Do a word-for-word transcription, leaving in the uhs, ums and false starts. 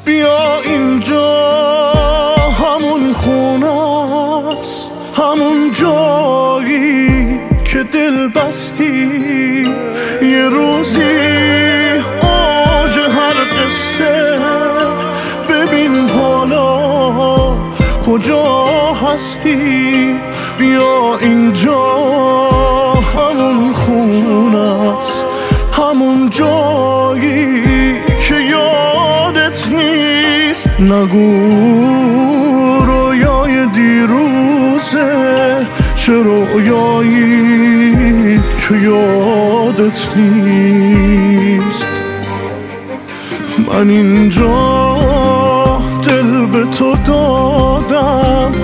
بیا اینجا همون خونه است، همون جایی که دل بستی یه روزی اوج هر قصه. ببین حالا کجا هستی، بیا اینجا همون خونه است، همون جایی که یادت نیست. نگو رویای دیروزه، چه رویایی که یادت نیست. من اینجا دل به تو دادم،